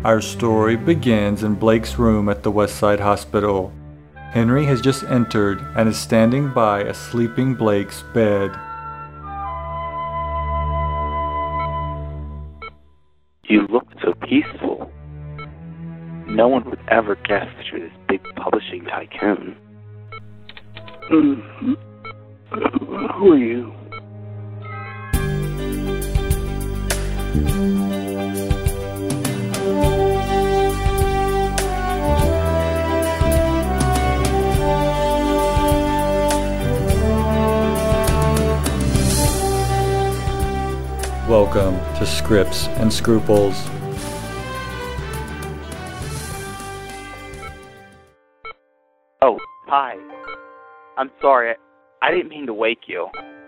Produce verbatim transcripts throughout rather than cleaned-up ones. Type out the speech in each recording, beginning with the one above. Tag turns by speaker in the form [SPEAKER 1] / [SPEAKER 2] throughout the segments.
[SPEAKER 1] Our story begins in Blake's room at the Westside Hospital. Henry has just entered and is standing by a sleeping Blake's bed.
[SPEAKER 2] You look so peaceful. No one would ever guess that you're this big publishing tycoon.
[SPEAKER 3] Mm-hmm. Who are you?
[SPEAKER 1] Welcome to Scripts and Scruples.
[SPEAKER 2] Oh, hi. I'm sorry. I didn't mean to wake you.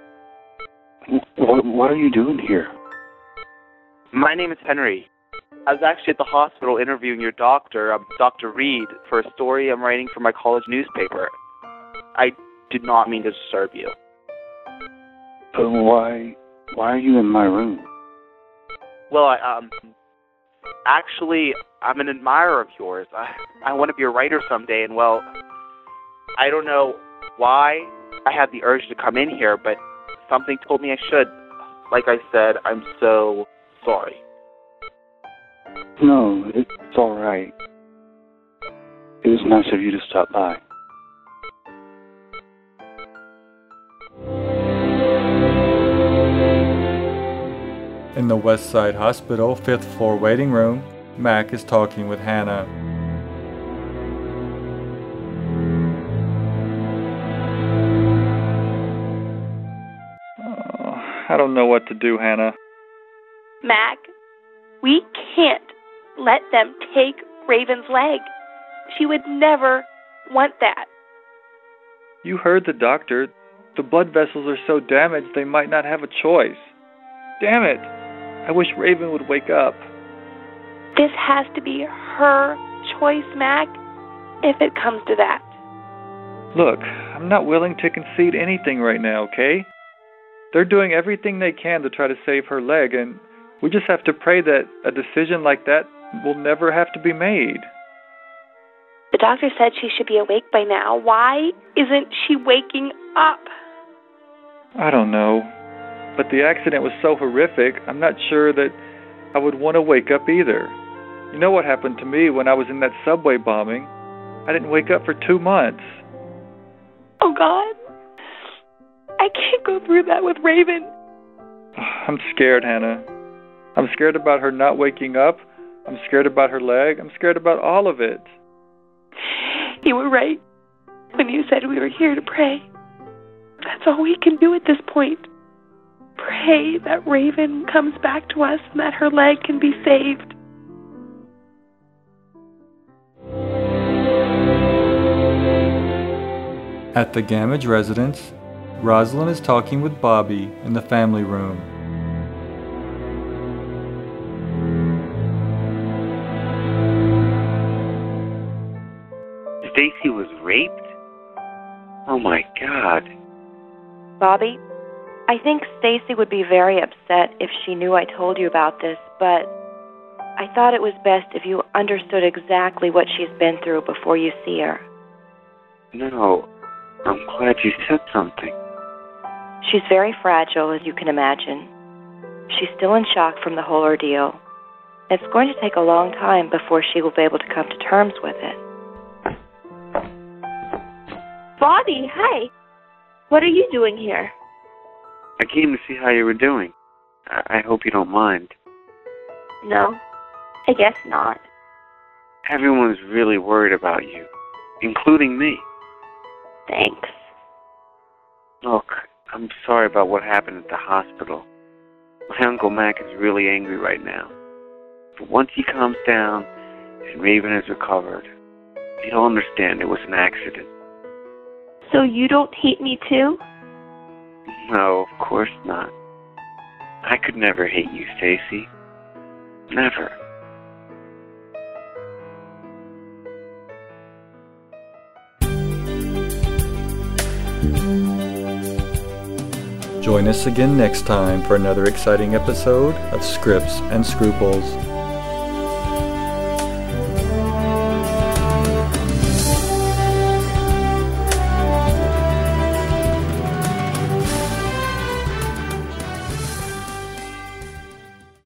[SPEAKER 3] What, what are you doing here?
[SPEAKER 2] My name is Henry. I was actually at the hospital interviewing your doctor, um, Doctor Reed, for a story I'm writing for my college newspaper. I did not mean to disturb you.
[SPEAKER 3] Uh, why, why are you in my room?
[SPEAKER 2] Well, I, um, actually, I'm an admirer of yours. I, I want to be a writer someday, and well, I don't know why I had the urge to come in here, but something told me I should. Like I said, I'm so sorry.
[SPEAKER 3] No, it's all right. It was nice of you to stop by.
[SPEAKER 1] In the Westside Hospital fifth floor waiting room, Mac is talking with Hannah.
[SPEAKER 4] Oh, I don't know what to do, Hannah.
[SPEAKER 5] Mac, we can't let them take Raven's leg. She would never want that.
[SPEAKER 4] You heard the doctor. The blood vessels are so damaged they might not have a choice. Damn it! I wish Raven would wake up.
[SPEAKER 5] This has to be her choice, Mac, if it comes to that.
[SPEAKER 4] Look, I'm not willing to concede anything right now, okay? They're doing everything they can to try to save her leg, and we just have to pray that a decision like that will never have to be made.
[SPEAKER 5] The doctor said she should be awake by now. Why isn't she waking up?
[SPEAKER 4] I don't know. But the accident was so horrific, I'm not sure that I would want to wake up either. You know what happened to me when I was in that subway bombing? I didn't wake up for two months.
[SPEAKER 5] Oh, God. I can't go through that with Raven.
[SPEAKER 4] I'm scared, Hannah. I'm scared about her not waking up. I'm scared about her leg. I'm scared about all of it.
[SPEAKER 5] You were right when you said we were here to pray. That's all we can do at this point. Pray that Raven comes back to us and that her leg can be saved.
[SPEAKER 1] At the Gamage residence, Rosalind is talking with Bobby in the family room.
[SPEAKER 2] Stacy was raped? Oh my God.
[SPEAKER 6] Bobby, I think Stacy would be very upset if she knew I told you about this, but I thought it was best if you understood exactly what she's been through before you see her.
[SPEAKER 2] No, I'm glad you said something.
[SPEAKER 6] She's very fragile, as you can imagine. She's still in shock from the whole ordeal. It's going to take a long time before she will be able to come to terms with it.
[SPEAKER 5] Bobby, hi. What are you doing here?
[SPEAKER 2] I came to see how you were doing. I, I hope you don't mind.
[SPEAKER 5] No, I guess not.
[SPEAKER 2] Everyone's really worried about you, including me.
[SPEAKER 5] Thanks.
[SPEAKER 2] Look, I'm sorry about what happened at the hospital. My Uncle Mac is really angry right now. But once he calms down and Raven is recovered, he'll understand it was an accident.
[SPEAKER 5] So you don't hate me too?
[SPEAKER 2] No, of course not. I could never hate you, Stacy. Never.
[SPEAKER 1] Join us again next time for another exciting episode of Scripts and Scruples.